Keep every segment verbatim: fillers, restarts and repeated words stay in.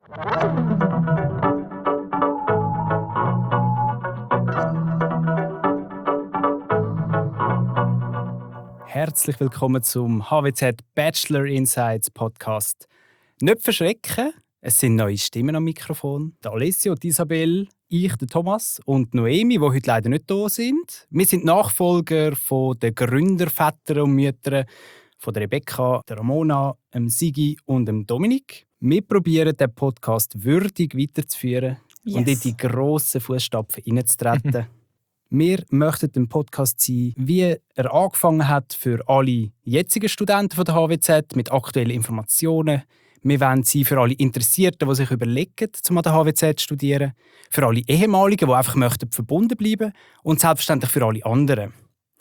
Herzlich willkommen zum H W Z Bachelor Insights Podcast. Nicht verschrecken, es sind neue Stimmen am Mikrofon. Die Alessio, die Isabel, ich, der Thomas und Noemi, die heute leider nicht da sind. Wir sind Nachfolger von den Gründervätern und Müttern von der Rebecca, der Ramona, dem Sigi und dem Dominik. Wir probieren, den Podcast würdig weiterzuführen yes. und in die grossen Fußstapfen hineinzutreten. Wir möchten den Podcast sein, wie er angefangen hat für alle jetzigen Studenten von der H W Z mit aktuellen Informationen. Wir wollen sein für alle Interessierten, die sich überlegen, um an der H W Z zu studieren. Für alle Ehemaligen, die einfach möchten verbunden bleiben. Und selbstverständlich für alle anderen.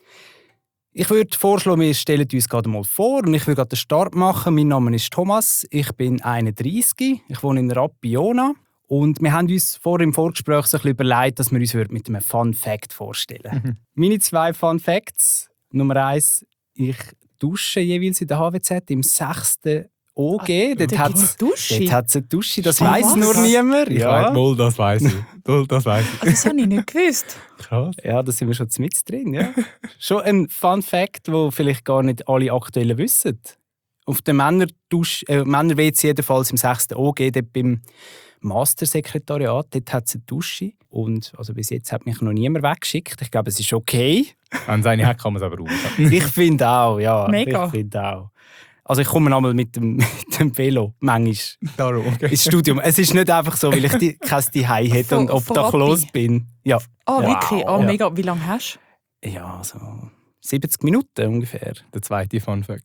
Ich würde vorschlagen, wir stellen uns gerade mal vor und ich will gerade den Start machen. Mein Name ist Thomas, ich bin einunddreissig, ich wohne in Rappiona. Und wir haben uns vor im Vorgespräch so ein bisschen überlegt, dass wir uns mit einem Fun Fact vorstellen. Mhm. Meine zwei Fun Facts. Nummer eins, ich dusche jeweils in der H W Z im sechsten O G. Dort hat es eine Dusche, das weiss nur niemand. Ich ja. weiß, wohl, das weiss ich. Wohl, das weiss ich. Das habe ich nicht gewusst. Krass. Ja, da sind wir schon mit drin. Ja. Schon ein Fun Fact, den vielleicht gar nicht alle Aktuellen wissen. Auf der Männerdusch, äh, Männer-W C jedenfalls im sechsten O G, dort beim Mastersekretariat, dort hat es eine Dusche. Und also bis jetzt hat mich noch niemand weggeschickt. Ich glaube, es ist okay. Wenn es eine hat, kann man es aber raus. Ich finde auch, ja. Mega. Ich finde auch. Also ich komme einmal mit dem, mit dem Velo, manchmal, Darum, okay. ins Studium. Es ist nicht einfach so, weil ich die, kein Zuhause hätte und obdachlos bin. Ja. Oh, ja. wirklich? Oh, ja. mega. Wie lange hast du? Ja, so siebzig Minuten ungefähr. Der zweite Fun Fact.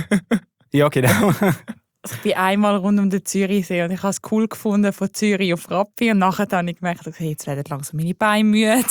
Ja, genau. Also ich bin einmal rund um den Zürichsee und ich habe es cool gefunden von Zürich auf Rappi und nachher habe ich gemerkt, okay, jetzt werden langsam meine Beine müde.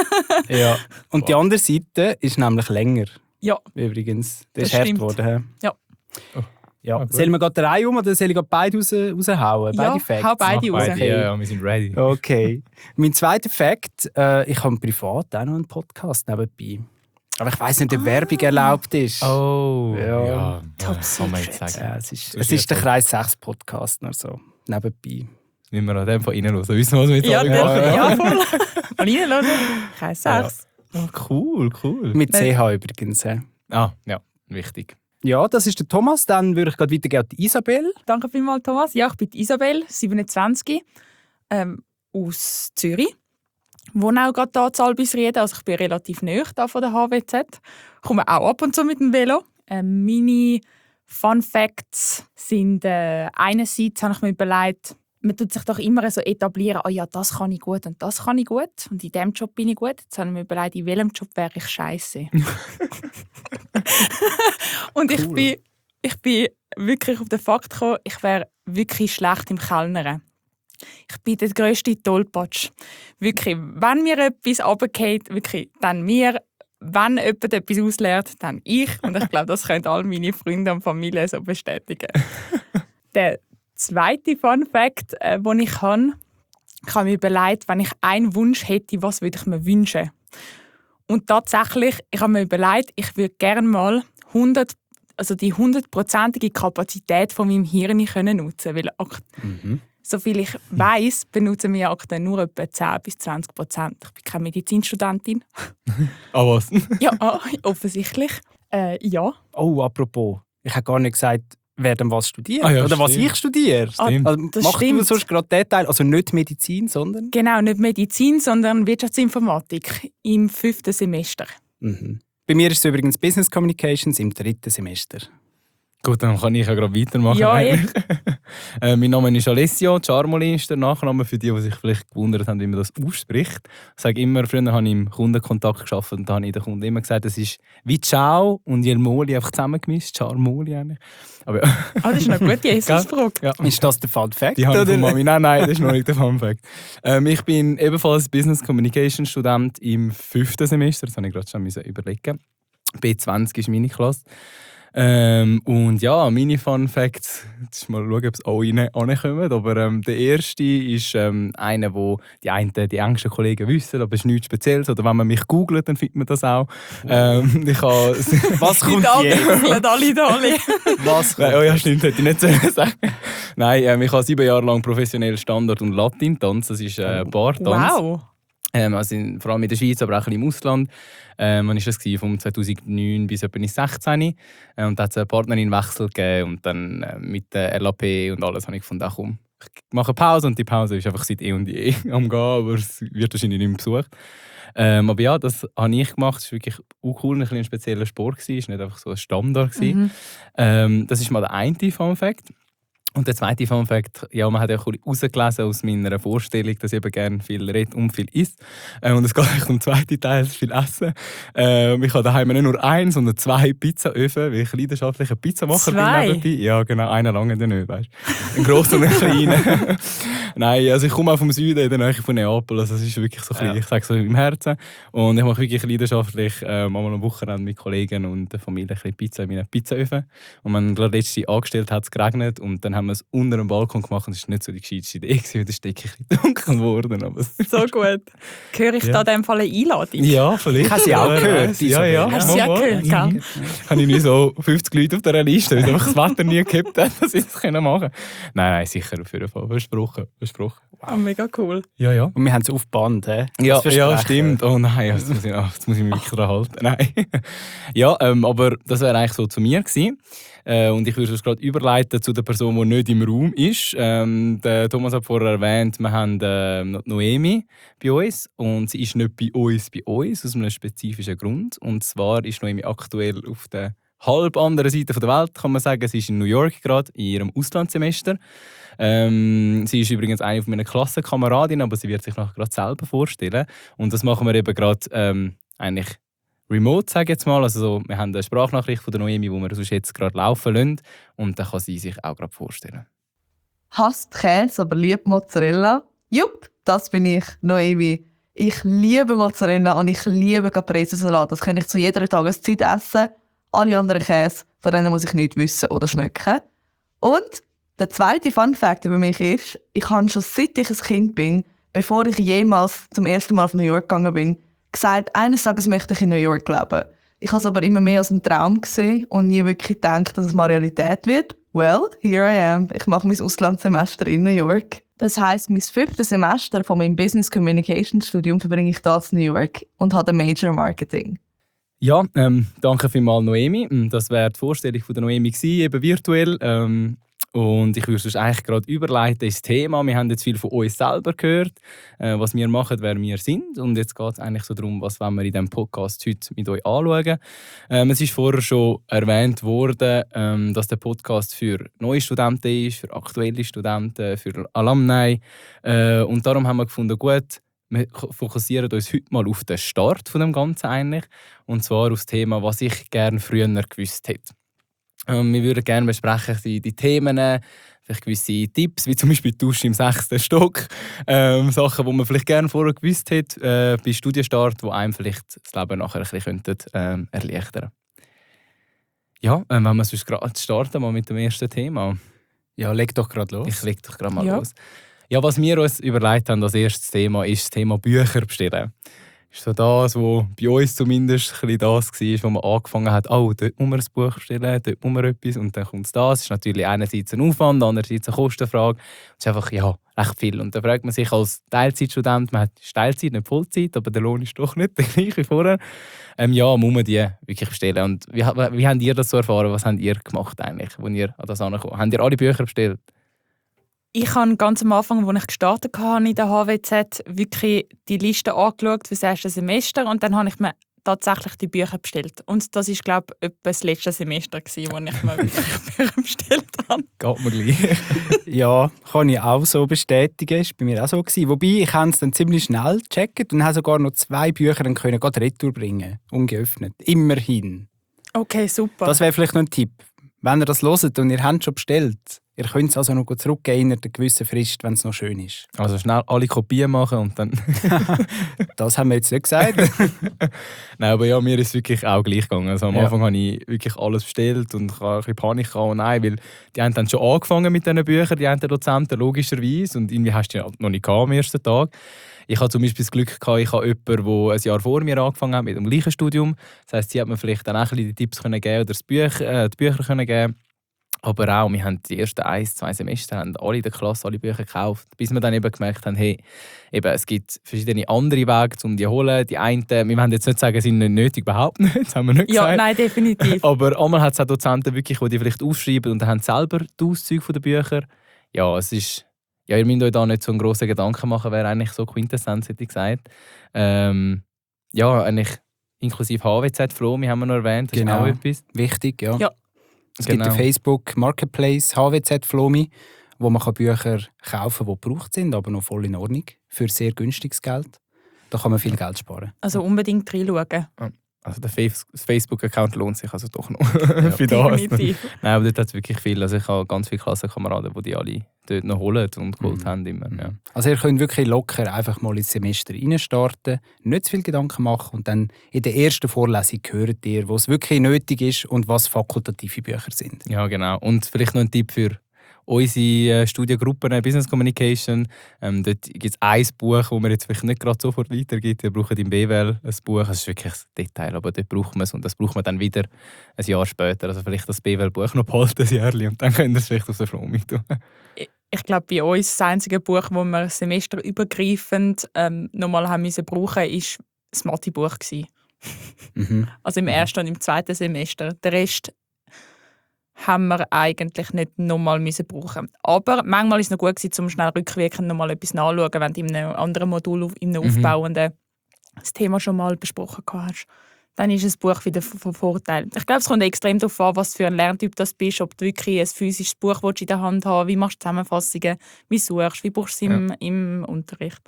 Ja. Und wow. Die andere Seite ist nämlich länger. Ja. Übrigens. Das, das ist hart stimmt. geworden. Ja. Oh. Ja. Ah, sollen wir gerade die Reihe um oder soll ich gerade beide raus, raushauen? Ja, beide Facts? hau beide raus. Okay. Ja, ja, wir sind ready. Okay. Mein zweiter Fact, äh, ich habe privat auch noch einen Podcast nebenbei. Aber ich weiss nicht, ob ah. Werbung erlaubt ist. Oh, ja. ja. Top kann man jetzt sagen. Ja, es ist, es ist der Kreis sechs Podcast noch so nebenbei. Müssen wir an dem von reinhören, wissen, was wir jetzt ja, alle machen. Ja, ja, voll. Von reinhören. Kreis sechs. Ja. Oh, cool, cool. Mit C H übrigens. He. Ah, ja, wichtig. Ja, das ist der Thomas. Dann würde ich gerade weitergehen an die Isabel. Danke vielmals, Thomas. Ja, ich bin Isabel, siebenundzwanzig, ähm, aus Zürich. Ich wohne auch gerade hier in Albisrieden, also ich bin relativ nahe da von der H W Z. Ich komme auch ab und zu mit dem Velo. Ähm, meine Fun Facts sind, äh, einerseits habe ich mir überlegt, man tut sich doch immer so etablieren, oh ja, das kann ich gut und das kann ich gut und in diesem Job bin ich gut. Jetzt habe ich mir überlegt, in welchem Job wäre ich scheiße. Und cool. ich, bin, ich bin wirklich auf den Fakt gekommen, ich wäre wirklich schlecht im Kellnern. Ich bin der grösste Tollpatsch. Wirklich, wenn mir etwas runterfällt, wirklich, dann mir. Wenn jemand etwas auslernt, dann ich. Und ich glaube, das können all meine Freunde und Familie so bestätigen. Der zweite Fun Fact, äh, den ich habe, ich habe mir überlegt, wenn ich einen Wunsch hätte, was würde ich mir wünschen? Und tatsächlich, ich habe mir überlegt, ich würde gerne mal hundert, also die hundertprozentige Kapazität von meinem Hirn können nutzen, weil mhm. soviel ich weiss, benutzen wir aktuell nur etwa zehn bis zwanzig Prozent. Ich bin keine Medizinstudentin. Ah, oh, was? Ja, oh, offensichtlich. Äh, ja. Oh, apropos, ich habe gar nicht gesagt, wer denn was studiert. Ah, ja, oder was stimmt. ich studiere. Ah, also, machst stimmt. du sonst gerade den Teil, also nicht Medizin, sondern? Genau, nicht Medizin, sondern Wirtschaftsinformatik im fünften Semester. Mhm. Bei mir ist es übrigens Business Communications im dritten Semester. Gut, dann kann ich ja gerade weitermachen. Ja, ich. äh, mein Name ist Alessio, Charmoli ist der Nachname für die, die sich vielleicht gewundert haben, wie man das ausspricht. Ich sage immer, früher habe ich im Kundenkontakt gearbeitet und da habe ich den Kunden immer gesagt, es ist wie Ciao und Jelmoli einfach zusammengemischt, Charmoli eigentlich. Aber ja. Ah, das ist eine gute Jesus-Frage. Ja. Ist das der Fun Fact? Die habe ich von Mami. Nein, nein, das ist noch nicht der Fun Fact. Ähm, ich bin ebenfalls Business Communication Student im fünften Semester, das habe ich gerade schon überlegen. B zwanzig ist meine Klasse. Ähm, und ja, meine Fun Facts, jetzt mal schauen, ob es auch rein ankommen. Aber ähm, der erste ist ähm, einer, wo die einen, die engsten Kollegen wissen, aber es ist nichts Spezielles. Oder wenn man mich googelt, dann findet man das auch. Ähm, ich habe Was kommt Die jetzt? googeln alle da alle. Was kommt? Nein, oh ja, stimmt, hätte ich nicht sollen sagen. Nein, ähm, ich habe sieben Jahre lang professionell Standard- und Latin-Tanz. Das ist äh, Bartanz. Wow. Ähm, also in, vor allem in der Schweiz, aber auch ein bisschen im Ausland. Ähm, wann war das? Von zweitausendneun bis etwa sechzehn. Ähm, und da hat es einen Partnerinwechsel gegeben. Und dann äh, mit der L A P und alles habe ich gefunden, ach komm, ich mache eine Pause. Und die Pause ist einfach seit eh und je am Gehen, aber es wird wahrscheinlich nicht mehr besucht. Ähm, aber ja, das habe ich gemacht. Es war wirklich auch cool, ein, bisschen ein spezieller Sport. Es war nicht einfach so ein Standard. Mhm. Ähm, das ist mal der eine Fun Fact. Und der zweite Fun Fact, ja, man hat ja auch herausgelesen aus meiner Vorstellung, dass ich eben gerne viel rede und viel isst. Äh, und es geht eigentlich um den zweiten Teil, das viel Essen. Äh, ich habe daheim nicht nur einen, sondern zwei Pizzaöfen, weil ich leidenschaftlicher Pizzamacher Zwei? bin nebenbei. Ja, genau, einer lange dann nicht, weißt du. Ein grosser und ein kleiner. Nein, also ich komme auch vom Süden, in der Nähe von Neapel, also es ist wirklich so ein bisschen, Ja. ich sage so im Herzen. Und ich mache wirklich leidenschaftlich ähm, einmal am Wochenende mit Kollegen und der Familie ein bisschen Pizza in meinen Pizzaöfen. Und man gerade letzte angestellt hat es geregnet und dann haben wir es unter dem Balkon gemacht und es war nicht so die gescheiteste Idee, weil der Steck ein bisschen dunkel geworden. Aber So gut. Höre ich Ja. da in dem Fall eine Einladung? ja, vielleicht. Ich habe sie auch Ja, gehört, Ja, ja. Isabel. Hast du sie Mal, auch mal. gehört, gell? Mhm. Habe ich nicht so fünfzig Leute auf dieser Liste, weil einfach das Wetter nie gehabt hat, dass ich das machen konnte. Nein, nein, sicher auf jeden Fall. Versprochen. Versprochen. Oh, mega cool. Ja, ja. Und wir haben es auf Band, hä? Ja, Das ja, Versprechen. stimmt. Oh nein, jetzt muss ich, ach, jetzt muss ich mich wirklich daran halten. Nein. Ja, ähm, aber das wäre eigentlich so zu mir gewesen. Äh, und ich würde es gerade überleiten zu der Person, die nicht im Raum ist. Ähm, der Thomas hat vorher erwähnt, wir haben ähm, Noemi bei uns. Und sie ist nicht bei uns bei uns, aus einem spezifischen Grund. Und zwar ist Noemi aktuell auf der halb anderen Seite der Welt, kann man sagen. Sie ist in New York gerade, in ihrem Auslandssemester. Ähm, sie ist übrigens eine meiner Klassenkameradinnen, aber sie wird sich nachher gerade selber vorstellen. Und das machen wir eben gerade ähm, eigentlich remote, sage ich jetzt mal. Also so, wir haben eine Sprachnachricht von der Noemi, die wir sonst jetzt gerade laufen lassen. Und dann kann sie sich auch gerade vorstellen. Hasst Käse, aber liebt Mozzarella. Jupp, das bin ich, Noemi. Ich liebe Mozzarella und ich liebe Caprese-Salat. Das kann ich zu jeder Tageszeit essen. Alle anderen Käse, von denen muss ich nichts wissen oder schmecken. Und der zweite Fun Fact über mich ist, ich habe schon seit ich ein Kind bin, bevor ich jemals zum ersten Mal auf New York gegangen bin, gesagt, eines Tages möchte ich in New York leben. Ich habe es aber immer mehr als einen Traum gesehen und nie wirklich gedacht, dass es mal Realität wird. Well, here I am. Ich mache mein Auslandssemester in New York. Das heisst, mein fünftes Semester von meinem Business Communication Studium verbringe ich hier in New York und habe ein Major Marketing. Ja, ähm, danke vielmals Noemi. Das wäre die Vorstellung von der Noemi gewesen, eben virtuell. Ähm, und ich würde sonst eigentlich gerade überleiten ins Thema. Wir haben jetzt viel von uns selber gehört, äh, was wir machen, wer wir sind. Und jetzt geht es eigentlich so darum, was wollen wir in diesem Podcast heute mit euch anschauen. Ähm, es ist vorher schon erwähnt worden, ähm, dass der Podcast für neue Studenten ist, für aktuelle Studenten, für Alumni. Äh, und darum haben wir gefunden, gut, wir fokussieren uns heute mal auf den Start von dem Ganzen eigentlich. Und zwar auf das Thema, was ich gerne früher gewusst hätte. Ähm, wir würden gerne besprechen die, die Themen, vielleicht gewisse Tipps, wie zum Beispiel die Dusche im sechsten Stock. Ähm, Sachen, die man vielleicht gerne vorher gewusst hätte, äh, bei Studienstart, die einem vielleicht das Leben nachher ein bisschen könnten, ähm, erleichtern. Ja, ähm, wenn wir sonst gerade starten mal mit dem ersten Thema. Ja, leg doch gerade los. Ich leg doch gerade mal Ja. los. Ja, was wir uns überlegt haben als erstes Thema, ist das Thema Bücher bestellen. Das ist so das, was bei uns zumindest ein bisschen das war, wo man angefangen hat, oh, dort muss man ein Buch bestellen, dort muss man etwas und dann kommt es das. Das ist natürlich einerseits ein Aufwand, andererseits eine Kostenfrage. Das ist einfach, ja, recht viel. Und da fragt man sich als Teilzeitstudent, man hat Teilzeit, nicht Vollzeit, aber der Lohn ist doch nicht der gleiche wie vorher. Ähm, ja, muss man die wirklich bestellen. Und wie, wie habt ihr das so erfahren? Was habt ihr gemacht eigentlich, als ihr an das angekommen? Habt ihr alle Bücher bestellt? Ich habe ganz am Anfang, als ich gestartet habe in der H W Z, wirklich die Liste angeschaut für das erste Semester und dann habe ich mir tatsächlich die Bücher bestellt. Und das war, glaube ich, etwa das letzte Semester, wo ich mir wirklich Bücher bestellt habe. Geht mir gleich. Ja, kann ich auch so bestätigen. Das war bei mir auch so gewesen. Wobei, ich habe es dann ziemlich schnell gecheckt und habe sogar noch zwei Bücher dann können gerade retour bringen, ungeöffnet. Immerhin. Okay, super. Das wäre vielleicht noch ein Tipp. Wenn ihr das hört und ihr habt schon bestellt, Ihr könnt es also noch gut zurückgehen in einer gewissen Frist, wenn es noch schön ist. Also schnell alle Kopien machen und dann... Das haben wir jetzt nicht gesagt. Nein, aber ja, mir ist es wirklich auch gleich gegangen. Also am Ja. Anfang habe ich wirklich alles bestellt und ich hatte ein bisschen Panik gehabt. Und nein, weil die haben dann schon angefangen mit diesen Büchern, die haben die Dozenten logischerweise. Und irgendwie hast du die noch nicht gehabt am ersten Tag. Ich hatte zum Beispiel das Glück gehabt, ich habe jemanden, der ein Jahr vor mir angefangen hat mit dem gleichen Studium. Das heisst, sie hat mir vielleicht dann auch ein bisschen die Tipps können geben oder das Büch, äh, die Bücher können geben. Aber auch, wir haben die ersten ein, zwei Semester haben alle in der Klasse alle Bücher gekauft, bis wir dann eben gemerkt haben, hey, eben, es gibt verschiedene andere Wege, um die zu holen. Die einen, wir wollen jetzt nicht sagen, sind nicht nötig, überhaupt nicht, das haben wir nicht Ja, gesagt. nein, definitiv. Aber einmal hat es auch Dozenten, wirklich, die die vielleicht aufschreiben und dann haben selber die Auszüge der Bücher. Ja, es ist... Ja, ihr müsst euch da nicht so einen grossen Gedanken machen, wäre eigentlich so Quintessenz, hätte ich gesagt. Ähm, ja, eigentlich inklusive H W Z, Flomi haben wir noch erwähnt, das Genau. ist auch etwas. Wichtig, ja. Ja. Es Genau. gibt den Facebook Marketplace H W Z Flomi, wo man Bücher kaufen kann, die gebraucht sind, aber noch voll in Ordnung, für sehr günstiges Geld. Da kann man viel Geld sparen. Also unbedingt reinschauen. Also der Face- das Facebook-Account lohnt sich also doch noch. Ja, für das. Definitiv. Nein, aber dort hat es wirklich viel. Also ich habe ganz viele Klassenkameraden, die die alle dort noch holen und geholt Mhm. haben. Immer, ja. Also ihr könnt wirklich locker einfach mal ins Semester reinstarten, nicht zu viel Gedanken machen und dann in der ersten Vorlesung hört ihr, was wirklich nötig ist und was fakultative Bücher sind. Ja, genau. Und vielleicht noch ein Tipp für unsere äh, Studiengruppen äh, Business Communication. Ähm, dort gibt es ein Buch, das man jetzt vielleicht nicht gerade sofort weitergibt. Wir brauchen im B W L ein Buch. Das ist wirklich ein Detail, aber dort braucht man es. Und das braucht man dann wieder ein Jahr später. Also vielleicht das B W L-Buch noch behalten, ein Jahr, und dann könnt ihr es vielleicht auf der Flomi tun. Ich glaube, bei uns das einzige Buch, das wir semesterübergreifend ähm, nochmal haben müssen brauchen, war das Mathe-Buch. Mhm. Also im ersten und im zweiten Semester. Den Rest haben wir eigentlich nicht nochmal müssen brauchen. Aber manchmal war es noch gut, um schnell rückwirkend nochmal etwas nachzuschauen, wenn du in einem anderen Modul, in einem Mhm. aufbauenden, das Thema schon mal besprochen hast. Dann ist ein Buch wieder von Vorteil. Ich glaube, es kommt extrem darauf an, was für ein Lerntyp du bist, ob du wirklich ein physisches Buch in der Hand haben willst, wie machst du Zusammenfassungen, wie suchst, wie brauchst du es im, im Unterricht.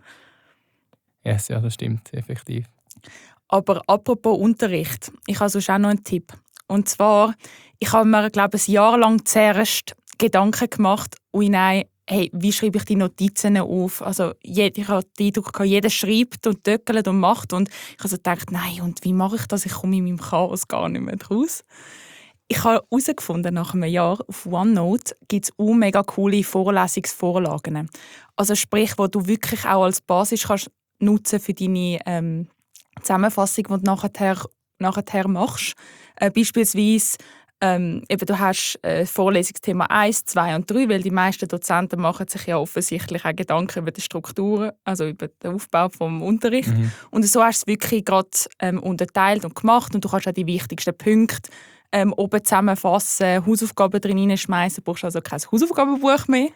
Yes, ja, das stimmt, effektiv. Aber apropos Unterricht, ich habe sonst auch noch einen Tipp. Und zwar, ich habe mir, glaube ich, ein Jahr lang zuerst Gedanken gemacht, ui nein, hey, wie schreibe ich die Notizen auf? Also, ich habe den Eindruck, jeder schreibt und töckelt und macht. Und ich habe so gedacht, nein, und wie mache ich das? Ich komme in meinem Chaos gar nicht mehr raus. Ich habe herausgefunden, nach einem Jahr auf OneNote gibt es auch mega coole Vorlesungsvorlagen. Also sprich, wo du wirklich auch als Basis kannst nutzen für deine ähm, Zusammenfassung, die du nachher, nachher machst. Äh, beispielsweise, ähm, eben, du hast äh, Vorlesungsthema eins, zwei und drei, weil die meisten Dozenten machen sich ja offensichtlich auch Gedanken über die Strukturen, also über den Aufbau des Unterrichts. Mhm. Und so hast du es wirklich gerade ähm, unterteilt und gemacht und du kannst auch die wichtigsten Punkte ähm, oben zusammenfassen, Hausaufgaben drin hineinschmeißen, du brauchst also kein Hausaufgabenbuch mehr.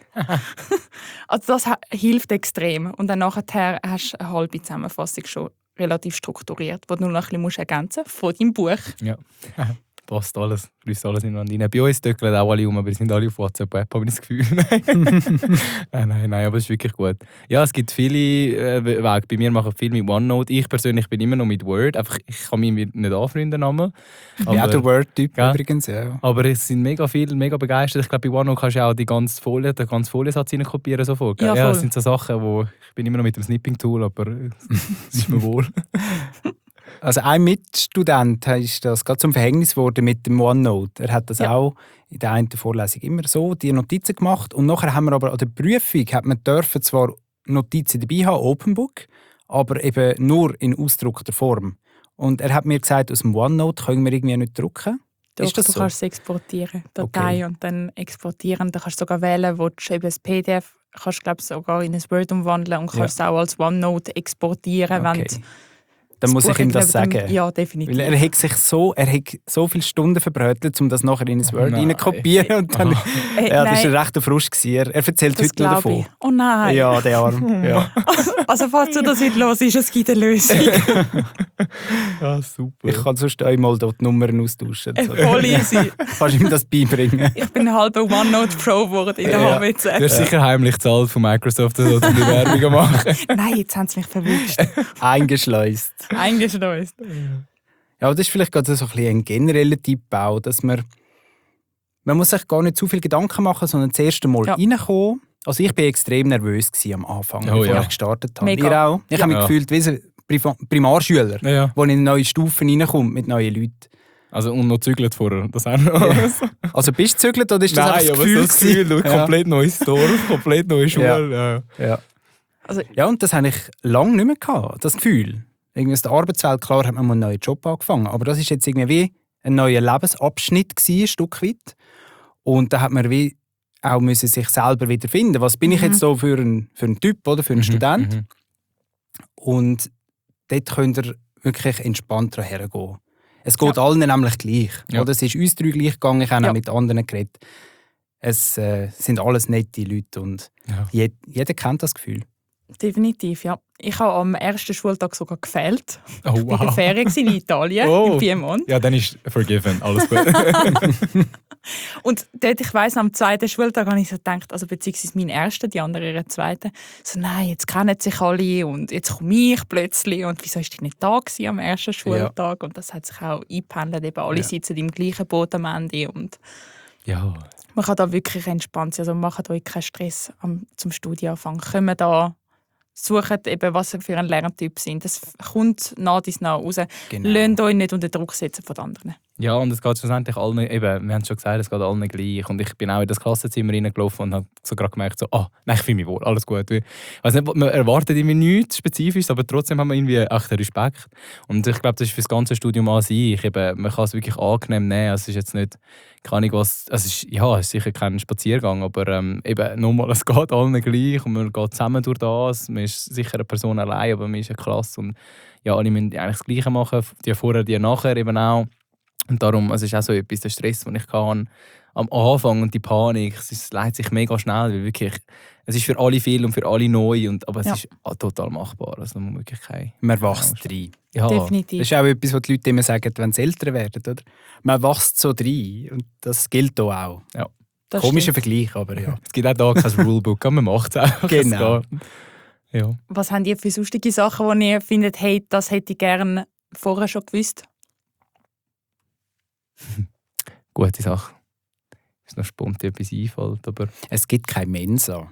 Also das ha- hilft extrem. Und dann nachher hast du eine halbe Zusammenfassung schon relativ strukturiert, die du noch ein bisschen musst ergänzen von deinem Buch. Ja. Passt alles, fließt alles ineinander rein. Bei uns töckeln auch alle um, aber die sind alle auf WhatsApp-App, habe ich das Gefühl. nein, nein, nein, aber es ist wirklich gut. Ja, es gibt viele äh, Wege. Bei mir machen viele mit OneNote. Ich persönlich bin immer noch mit Word. Einfach, ich kann mich nicht anfreunden. Aber, Ich bin auch der Word-Typ Ja. übrigens, ja. aber es sind mega viele, mega begeistert. Ich glaube, bei OneNote kannst du auch die ganze Folie, den ganzen Foliensatz kopieren sofort. Ja, Ja, voll. das sind so Sachen, wo ich bin immer noch mit dem Snipping-Tool, aber es ist mir wohl. Also ein Mitstudent ist das gerade zum Verhängnis geworden mit dem OneNote. Er hat das Ja. auch in der einen Vorlesung immer so, die Notizen gemacht. Und nachher haben wir aber an der Prüfung, hat man dürfen zwar Notizen dabei haben, Openbook, aber eben nur in ausgedruckter Form. Und er hat mir gesagt, aus dem OneNote können wir irgendwie nicht drucken. Doch, Ist das du so? kannst es exportieren, Datei Okay. und dann exportieren. Du kannst sogar wählen, wo du eben das P D F kannst, glaub, sogar in ein Word umwandeln und kannst es auch als OneNote exportieren, wenn Okay. du Dann muss ich ihm das neben dem- sagen. Ja, definitiv. Weil er hat sich so, er hat so viele Stunden verbrötelt, um das nachher in ein Word Nein. rein zu kopieren. Und dann, Äh, ja, das nein, war ein rechter Frust gewesen. Er er erzählt das heute noch glaube davon. ich. Oh nein. Ja, der Arm. Ja. Also falls du das nicht los ist, es gibt eine Lösung. Ja, super. Ich kann sonst einmal dort die Nummern austauschen. Äh, So. Voll easy. Kannst du ihm das beibringen? Ich bin ein halber OneNote Pro geworden in der Ja. H W Z. Du hast sicher heimlich gezahlt von Microsoft, dass die Werbung machen. Nein, jetzt haben sie mich verwünscht. Eingeschleust. Eingeschleust. Ja, aber das ist vielleicht gerade so ein, bisschen ein genereller Tipp auch, dass man man muss sich gar nicht zu viel Gedanken machen, sondern das erste Mal Ja. reinkommen. Also ich war extrem nervös am Anfang, Oh, bevor ja. ich gestartet habe. Mega. Ihr auch? Ich habe mich Ja. gefühlt wie ein Priva- Primarschüler, Ja, ja. der in eine neue Stufe reinkommt mit neuen Leuten. Also und noch zügelt vorher. Das auch noch. Ja. Also bist du gezügelt oder ist das Nein, einfach das aber Gefühl? so das Gefühl, du, Ja. komplett neues Dorf, komplett neue Schule. Ja. Ja. Also, Ja, und das habe ich lange nicht mehr gehabt, das Gefühl. Irgendwie aus der Arbeitswelt, klar, hat man mal einen neuen Job angefangen, aber das ist jetzt irgendwie wie ein neuer Lebensabschnitt gewesen, ein Stück weit. Und da hat man wie auch müssen sich selber wieder finden. Was bin ich Mhm. jetzt so für ein, für ein Typ oder für einen Student? Mhm. Und dort könnt ihr wirklich entspannt hergehen. Es geht allen nämlich gleich. Ja. Oder? Es ist uns drei gleich gegangen, ich habe Ja. auch mit anderen geredet. Es äh, sind alles nette Leute und Ja. je, jeder kennt das Gefühl. definitiv, ja. Ich habe am ersten Schultag sogar gefehlt. Oh, Ich war in der wow. Ferien in Italien, Oh. in Piemont. Ja, dann ist forgiven, alles gut. Und dort, ich weiss, am zweiten Schultag habe ich so gedacht, also beziehungsweise mein erster, die andere ihren zweiten, so nein, jetzt kennen sich alle und jetzt komme ich plötzlich und wieso ist die nicht da gewesen am ersten Schultag? Und das hat sich auch eingependelt, eben alle Ja. sitzen im gleichen Boot am Ende und Ja. man kann da wirklich entspannt sein, also macht euch keinen Stress am, zum Studienanfang. Kommen da, suchen eben, was ihr für ein Lerntyp sind. Das kommt nach dies nach raus. Genau. Lasst euch nicht unter Druck setzen von den anderen. Ja, und es geht schlussendlich allen, eben, wir haben es schon gesagt, es geht allen gleich. Und ich bin auch in das Klassenzimmer reingelaufen und habe so gerade gemerkt, so, ah, nein, ich fühle mich wohl, alles gut. Ich weiss nicht, man erwartet irgendwie nichts Spezifisches, aber trotzdem haben wir irgendwie echt den Respekt. Und ich glaube, das ist für das ganze Studium an sich. Eben, man kann es wirklich angenehm nehmen. Es ist jetzt nicht, keine Ahnung was, es ist, ja, es ist sicher kein Spaziergang, aber ähm, eben, nochmal, es geht allen gleich und man geht zusammen durch das. Man ist sicher eine Person allein, aber man ist eine Klasse und ja, alle müssen eigentlich das Gleiche machen, die vorher, die nachher eben auch. Und darum, es ist auch so etwas, der Stress, den ich hatte am Anfang und die Panik, es ist- leitet sich mega schnell, weil wirklich, es ist für alle viel und für alle neu, und, aber es Ja. ist auch total machbar, also man muss wirklich keine... Man wächst rein. Ja, Definitiv. Das ist auch etwas, was die Leute immer sagen, wenn sie älter werden. Oder? Man wächst so rein. Und das gilt hier auch. Das Komischer stimmt. Vergleich, aber ja. es gibt auch da kein Rulebook, aber man macht es einfach. Genau. Es geht. Ja. Was habt ihr für sonstige Sachen, die ihr findet, hey, das hätte ich gerne vorher schon gewusst? Gute Sache. Ist noch spontan etwas einfällt, aber... Es gibt keine Mensa.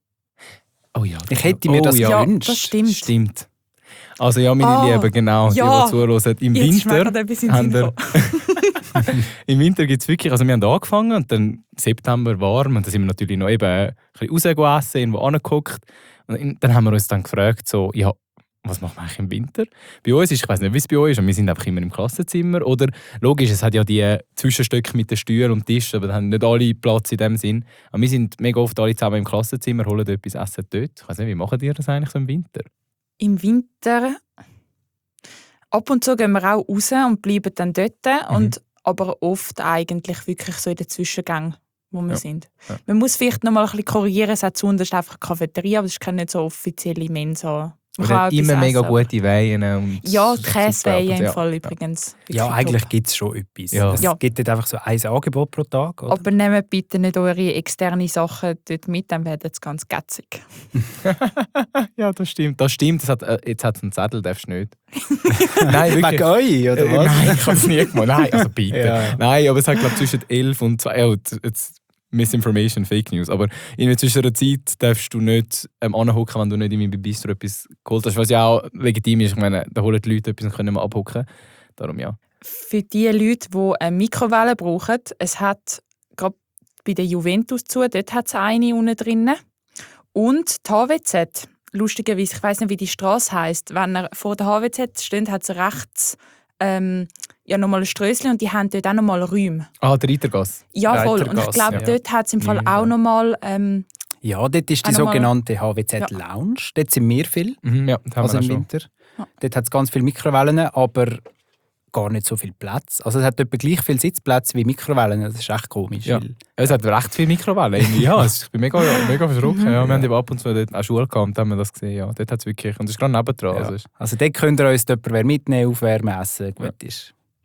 Oh ja. Ich hätte mir oh, das ja. gewünscht. das stimmt. Stimmt. Also ja, meine Ah, Lieben, genau, ja. die, die zuhören, im Jetzt ist mir Winter... gerade etwas in den haben Sinn wir- gekommen. Im Winter gibt es wirklich, also wir haben angefangen und dann September warm und dann sind wir natürlich noch eben ein bisschen rausgegessen, irgendwo angeguckt. Und in- dann haben wir uns dann gefragt, so, ja, was machen wir eigentlich im Winter? Bei uns ist, ich weiß nicht, wie es bei euch ist, aber wir sind einfach immer im Klassenzimmer. Oder logisch, es hat ja die Zwischenstöcke mit den Stühlen und Tischen, aber dann haben nicht alle Platz in dem Sinn. Aber wir sind mega oft alle zusammen im Klassenzimmer, holen etwas essen dort. Ich weiß nicht, wie machen ihr das eigentlich so im Winter? Im Winter, ab und zu gehen wir auch raus und bleiben dann dort. Mhm. Und, aber oft eigentlich wirklich so in den Zwischengängen, wo wir Ja. sind. Ja. Man muss vielleicht noch mal ein bisschen korrigieren, es hat zuunterst einfach eine Cafeteria, aber es ist keine nicht so offizielle Mensa. Man Wir kann haben auch etwas immer mega essen, gute Weine. Und aber- Ja, die super, Käseweihe aber im ja. Fall übrigens. Ja, Wirklich eigentlich top. gibt es schon etwas. Ja. Es Ja. gibt dort einfach so ein Angebot pro Tag. Oder? Aber nehmt bitte nicht eure externen Sachen dort mit, dann werden sie ganz gätzig. Ja, das stimmt. Das stimmt. Das hat, äh, jetzt hat es einen Zettel, darfst du nicht. Nein, wirklich. Wegen euch, oder Äh, was? Nein, ich habe es nie gemacht. Nein, also bitte. Ja. Nein, aber es hat, glaube zwischen elf und zwei. Ja, jetzt, jetzt Misinformation, Fake News. Aber in zwischen der Zeit darfst du nicht ähm, anhocken, wenn du nicht irgendwie bei Bistro etwas geholt hast. Was ja auch legitim ist. Ich meine, da holen die Leute etwas und können mal abhocken. Darum ja. Für die Leute, die eine Mikrowelle brauchen, es hat gerade bei der Juventus zu, dort hat es eine unten drin. Und die H W Z, lustigerweise, ich weiss nicht, wie die Straße heisst, wenn ihr vor der H W Z steht, hat es rechts ähm, ja, nochmal ein Strössli und die haben dort auch nochmal Räume. Ah, der Reitergasse. Ja, voll. Und ich Reitergasse, glaube, ja. dort hat es im Fall Ja. auch nochmal ähm, Ja, dort ist die Auch noch mal- sogenannte H W Z Ja. Lounge. Dort sind wir viel, Mhm, ja, das haben also wir auch im schon. Winter. Ja. Dort hat es ganz viele Mikrowellen, aber gar nicht so viel Platz. Also es hat etwa gleich viele Sitzplätze wie Mikrowellen. Das ist echt komisch. Ja. weil- Es hat recht viele Mikrowellen. irgendwie. Ja, also ich bin mega, mega verschrocken. Ja, wir haben eben ab und zu dort auch Schule gehabt und haben wir das gesehen. Ja, dort hat es wirklich. Und es ist gerade nebendran. Ja. Also es- Also dort könnt ihr uns jemand mitnehmen, aufwärmen, essen. Gut ist.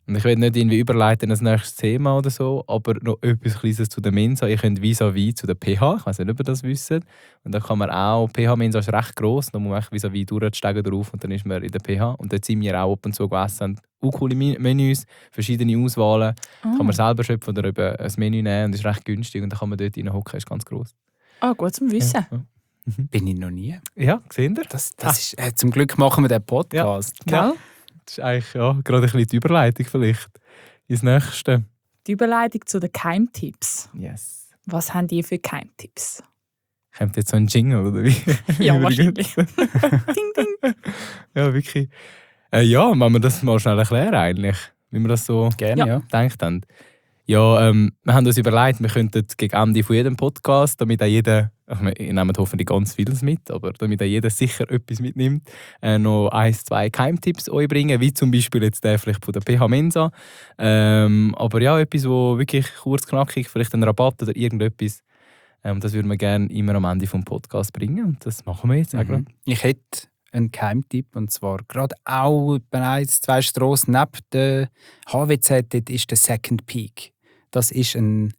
Und ich will nicht irgendwie überleiten in das nächste Thema oder so, aber noch etwas Kleines zu der Mensa. Ihr könnt vis-à-vis zu der P H, ich weiß nicht, ob ihr das wisst. Und da kann man auch, die P H-Mensa ist recht gross, da muss man vis-à-vis durchsteigen drauf und dann ist man in der P H. Und dort sind wir auch ab und zu gegessen. Auch coole Menüs, verschiedene Auswahlen. Oh. Kann man selber schöpfen oder eben ein Menü nehmen und ist recht günstig und dann kann man dort reinhocken, ist ganz gross. Ah, gut zum Wissen. Ja, ja. Bin ich noch nie. Ja, seht ihr? Das, das ist, äh, zum Glück machen wir den Podcast. Ja. Das ist eigentlich ja, gerade ein bisschen die Überleitung vielleicht ins Nächste. Die Überleitung zu den Keimtipps. Yes. Was haben die für Keimtipps? Kommt jetzt so ein Jingle, oder wie? Ja, Übrigens. wahrscheinlich. Ding, ding. Ja, wirklich. Äh, ja, wollen wir das mal schnell erklären eigentlich, wie wir das so Gerne, Ja. ja. gedacht haben. Ja, ähm, wir haben uns überlegt, wir könnten gegen Ende von jedem Podcast, damit auch jeder, ach, wir nehmen hoffentlich ganz vieles mit, aber damit auch jeder sicher etwas mitnimmt, äh, noch ein, zwei Keimtipps euch bringen, wie zum Beispiel jetzt der vielleicht von der P H Mensa. Ähm, aber ja, etwas, wo wirklich kurz, knackig, vielleicht ein Rabatt oder irgendetwas, ähm, das würden wir gerne immer am Ende vom Podcast bringen und das machen wir jetzt auch gerade. Mhm. Ich hätte einen Keimtipp, und zwar gerade auch bei eins, zwei Strassen neben der H W Z, dort ist der Second Peak. Das ist ein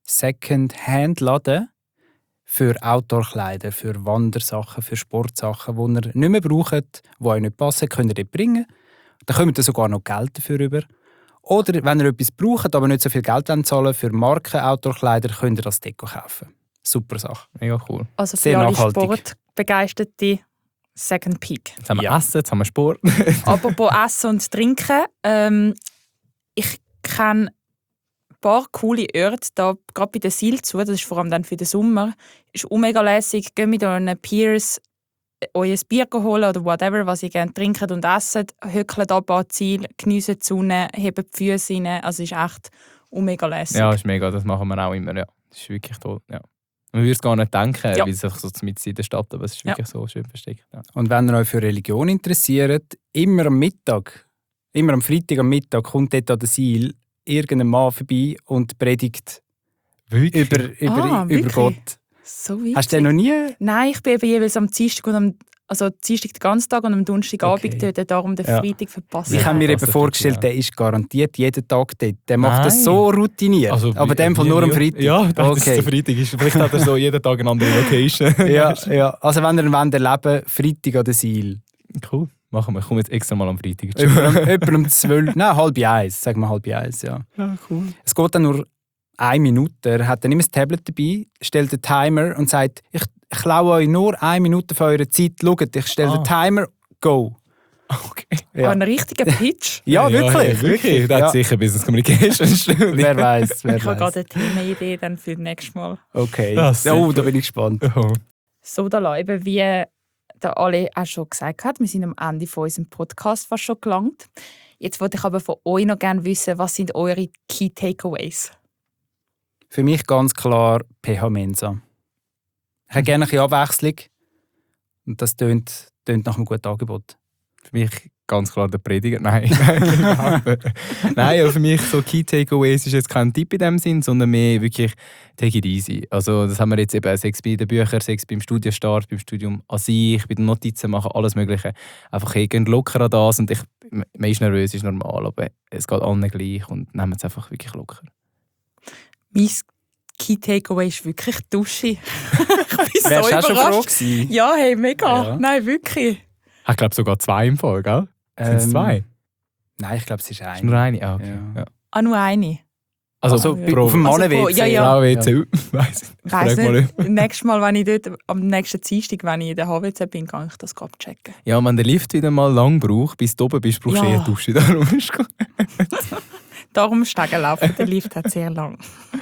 Second-Hand-Laden für Outdoor-Kleider, für Wandersachen, für Sportsachen, die ihr nicht mehr braucht, die euch nicht passen, könnt ihr dort bringen. Dann kommt ihr sogar noch Geld dafür über. Oder wenn ihr etwas braucht, aber nicht so viel Geld zahlen für Marken-Outdoor-Kleider, könnt ihr das dort kaufen. Super Sache. Mega cool. Also für Sehr alle nachhaltig. Sportbegeisterte Second Peak. Jetzt haben wir Ja. Essen, jetzt haben wir Sport. Apropos Essen und Trinken. Ähm, ich kenne ein paar coole Orte, da, gerade bei der Sil zu, das ist vor allem dann für den Sommer, ist auch mega lässig. Geht mit euren Peers euer Bier holen oder whatever, was ihr gerne trinkt und esst. Hückelt ab an Ziel, geniessen die Sonne, hebt die Füße rein. Also ist echt auch mega lässig. Ja, ist mega, das machen wir auch immer. Ja. Das ist wirklich toll. Ja. Man würde es gar nicht denken, Ja. weil es einfach so mitten in der Stadt, aber es ist wirklich so schön versteckt. Ja. Und wenn ihr euch für Religion interessiert, immer am Mittag, immer am Freitag am Mittag kommt dort an der Sil irgendein Mann vorbei und predigt Wirklich? über, über, Ah, über wirklich? Gott. So witzig. Hast du den noch nie? Nein, ich bin eben jeweils am Dienstag und am also Dienstag den ganzen Tag und am Donnerstagabend Okay. dort, darum den Ja. Freitag verpasst. Ich Ja, habe mir das eben ist vorgestellt, ja. der ist garantiert jeden Tag dort. Der macht Nein. das so routiniert. Also, aber in dem Fall nur am Freitag. Ja, das okay. ist der Freitag. Ist. Vielleicht hat er so jeden Tag eine andere Location. ja, ja. Also wenn ihr ihn wollt erleben, Freitag an der Sil. Cool. Machen wir. Ich komme jetzt extra mal am Freitag. Etwa um, etwa um zwölf, nein, halb eins, sagen wir halb eins, ja. Ja, cool. Es geht dann nur eine Minute. Er hat dann immer das Tablet dabei, stellt den Timer und sagt, ich, ich klaue euch nur eine Minute von eurer Zeit. Schaut, ich stelle Ah. den Timer, go. Okay. Ja, Ein richtiger Pitch. ja, Ja, wirklich. ja, wirklich. Der Ja. hat sicher Business Communication studiert. Wer weiß, wer Ich habe weiß. gerade eine Themenidee dann für das nächste Mal. Okay. Ja, oh, super. da bin ich gespannt. Oh. So, da eben wie der Ali auch schon gesagt hat, wir sind am Ende von unserem Podcast fast schon gelangt. Jetzt wollte ich aber von euch noch gerne wissen, was sind eure Key Takeaways? Für mich ganz klar P H Mensa. Ich hätte gerne ein bisschen Abwechslung. Und das tönt, tönt nach einem guten Angebot. Für mich ganz klar der Prediger. Nein. Nein, ja, für mich so Key Takeaways ist jetzt kein Tipp in dem Sinn, sondern mehr wirklich take it easy. Also das haben wir jetzt eben sechs bei den Büchern, sechs beim Studienstart, beim Studium an sich, bei den Notizen machen, alles Mögliche. Einfach hey, gehen locker an das und ich, man ist nervös, ist normal, aber es geht allen gleich und nehmen es einfach wirklich locker. Mein Key Takeaway ist wirklich die Dusche. ich bin so Wärst du auch schon froh überrascht. gewesen? Ja, hey, mega. Ja. Nein, wirklich. Ich glaube sogar zwei im Fall, gell? Sind es Ähm, zwei? Nein, ich glaube, es ist Ist eine. nur eine? Ah, okay. Ja. Ja. Ah, nur eine. Also, Also, pro auf dem Also, Mann-W C. ja, ja. Frau W C. Weiss ich. Weiss Frag mal nicht. Nächstes Mal, wenn ich dort, am nächsten Dienstag, wenn ich in der H W Z bin, kann ich das gerade checken. Ja, wenn der Lift wieder mal lang braucht, bis du oben bist, brauchst du Ja. eh eine Dusche. Darum ist gut. Darum Stegen laufen, der Lift hat sehr lang.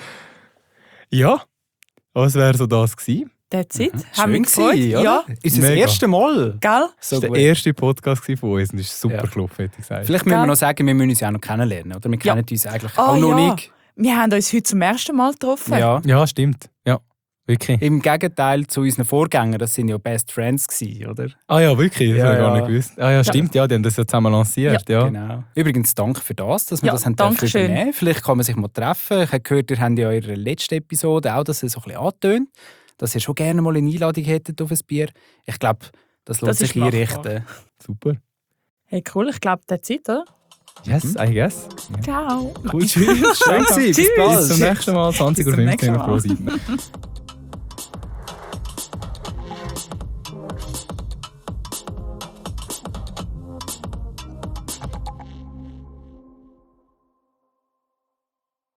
Ja, was wäre so das gewesen? That's it. Mhm. Haben wir Schön gefreut? gewesen, oder? Ja, Ist das Mega. erste Mal. gell? So Das war gut. der erste Podcast von uns und es ist super Ja. gelaufen, hätte ich gesagt. Vielleicht müssen wir Gell? noch sagen, wir müssen uns ja auch noch kennenlernen. Oder? Wir Ja. kennen uns eigentlich Ah, auch noch ja. nicht. Wir haben uns heute zum ersten Mal getroffen. Ja. Ja, stimmt. Ja, wirklich. Im Gegenteil zu unseren Vorgängern, das sind ja Best Friends gewesen, oder? Ah ja, wirklich? Das Ja, habe ich gar ja. nicht gewusst. Ah ja, stimmt, ja, die haben das ja zusammen lanciert. Ja. Genau. Übrigens, danke für das, dass wir Ja, das haben danke dürfen schön. übernehmen. Vielleicht kann man sich mal treffen. Ich habe gehört, ihr habt in eurer letzten Episode auch das so ein bisschen angetönt, dass ihr schon gerne mal eine Einladung hättet auf ein Bier. Ich glaube, das lohnt Das ist sich machbar. einrichten. Super. Hey, cool. Ich glaube, that's it, oder? Yes, I guess. Ciao. Cool, tschüss. Schön gewesen. Bis Tschüss. bald. Bis zum nächsten Mal, zwanzig Uhr Bis zum fünfzehn nächsten pro sieben.